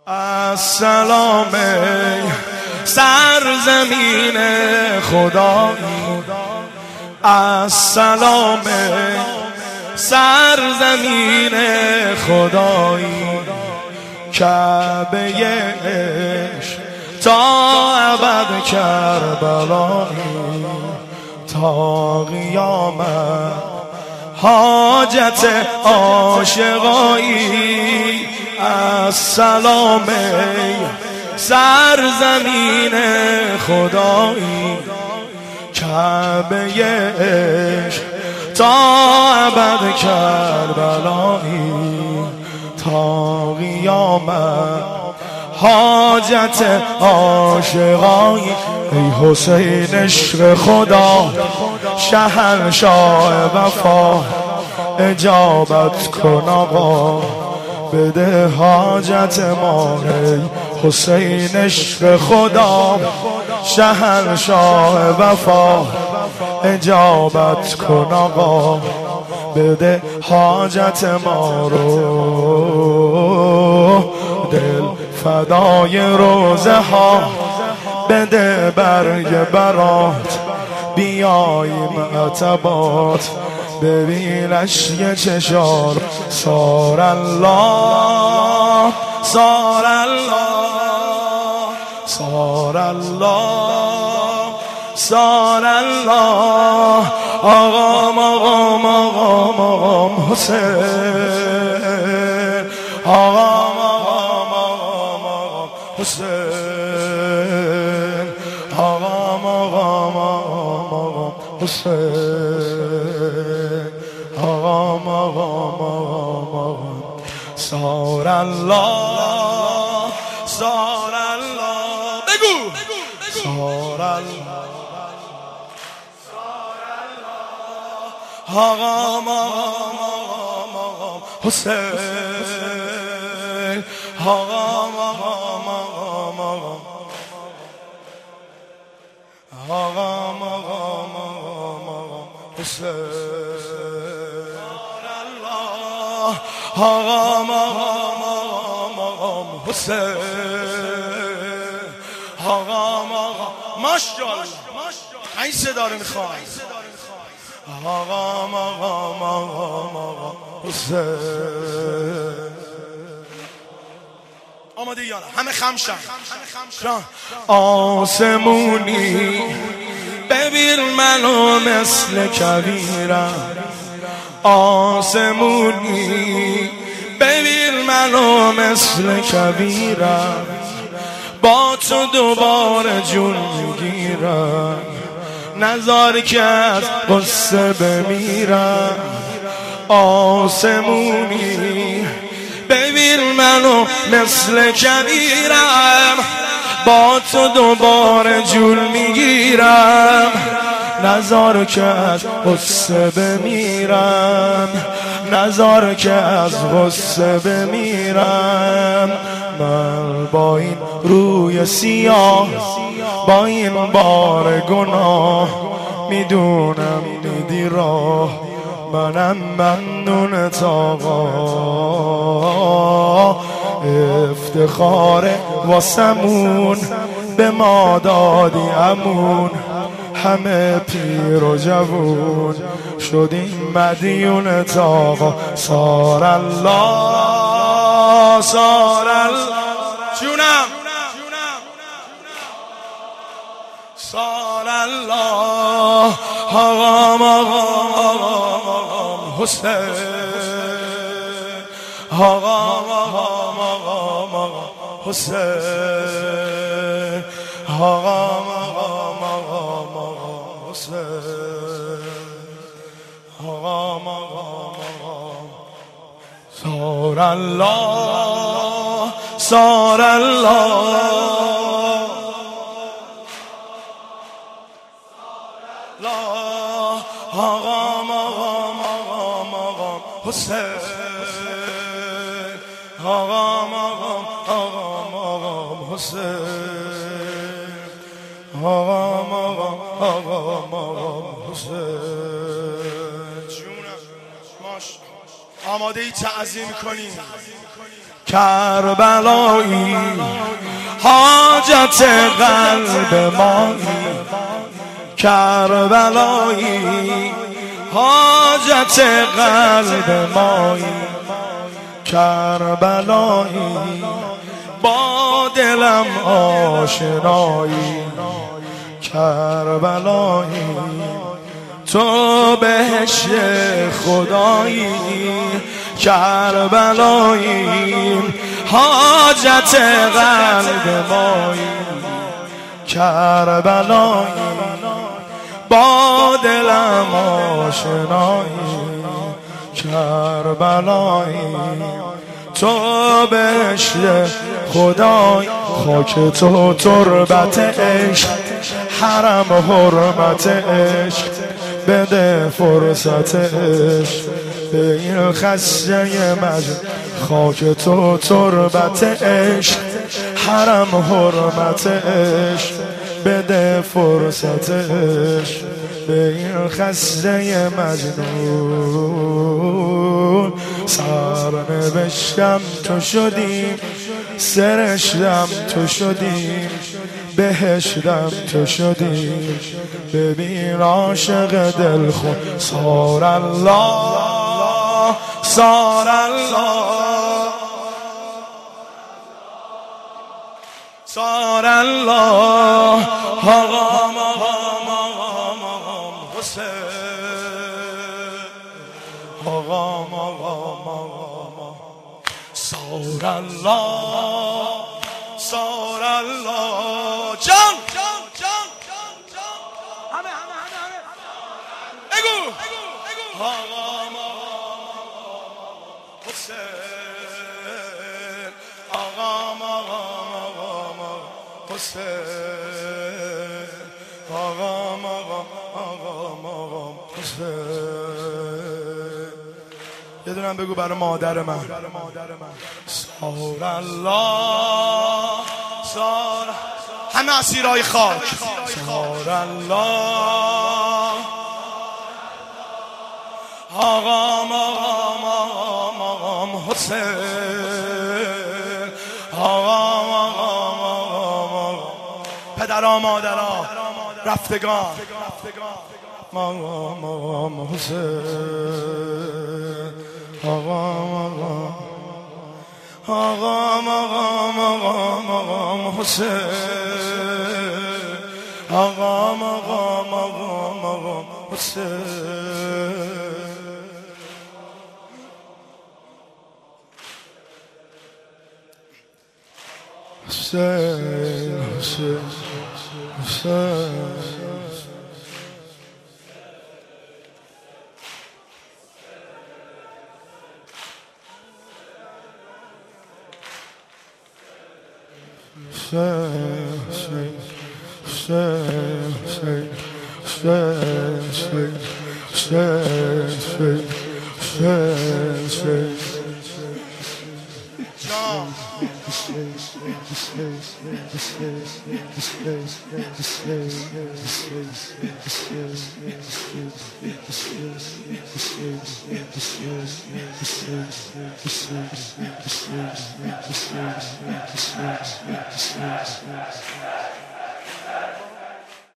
السلام سرزمین خدایی، السلام سرزمین خدایی، کعبه عشق تا ابد کربلایی، تا قیامت حاجت عاشقایی. السلام سرزمین خدایی، کعبه عشق تا ابد کربلایی، تا قیامت حاجت عاشقایی. ای حسین عشق خدا، شهنشاه وفا، اجابت کن آقا، بده حاجت ما. ای حسین عشق خدا، شهنشاه وفا، اجابت کن آقا، بده حاجت ما رو. دل فدای روزه ها، بده برگ برات، بیاییم عتبات، ببین اشک چشار. سار الله سار الله سار الله سار الله. آقام آقام آقام آقام حسین، آقام آقام آقام آقام حسین، آقام آقام آقام آقام حسین، آقام آقام آقام آقام. سار الله سار الله، بگو سار الله آقام آقام آقام آقام حسین، آقام آقام آقام آقام، آقام آقام آقام آقام حسین. آقام آقام آقام آقام حسین، آقام آقام. ماشاءالله این صدا رو میخوام. آقام آقام آقام آقام حسین. آماده یا نه؟ همه خمشن. آسمونی ببین منو مثل کویرم، آسمونی ببین منو مثل کویرم، با تو دوباره جون میگیرم، نذار که از غصه بمیرم. آسمونی ببین منو مثل کویرم، با تو دوباره جون میگیرم، نذار که از غصه بمیرم، نذار که از غصه بمیرم. من با این روی سیاه، با این بار گناه، میدونم میدی راه، منم ممنونت آقا. افتخار واسمون به ما دادی امون، همه پیر و جوون شدیم مدیونت آقا. سار الله سار الله جونم، سار الله آقام آقام آقام آقام حسین، آقام آقام آقام آقام حسین، آقام آقام آقام آقام حسین، آقام آقام آقام. سار الله سار الله آقام آقام آقام آقام حسین، آقام آقام آقام آقام حسین، آقام آقام آقام آقام حسین. جونم آماده ای تعظیم کنیم. کربلایی حاجت قلب مایی کربلایی حاجت قلب مایی کربلایی با دلم آشنایی کربلایی تو بهشت خدایی کربلایی حاجت قلب مایی کربلایی با دلم آشنایی کربلایی تو بهشت خدای خاک تو تربت عشق حرم حرمت عشق بده فرصت عشق به این خسته مجد خاک تو تربت عشق حرم حرمت عشق بده فرصت عشق به این خسته مجنون سرنوشتم تو شدی سرشتم تو شدی بهشتم تو شدی ببین عاشق دلخون صار الله صار الله صار الله مقام حسین مقام صار الله صار الله جان همه اگو مقام حسین مقام حسین مقام حسین یه دونم بگو برای مادر من صار الله صار همه اسیرای خاک صار الله مقام حسین مقام پدرها مادرها رفتگان مقام حسین مقام حسین مقام حسین Hüseyin, Hüseyin, Hüseyin. Hüseyin, Hüseyin, Hüseyin, Hüseyin, Hüseyin, Hüseyin, Hüseyin, Hüseyin, Hüseyin. Can.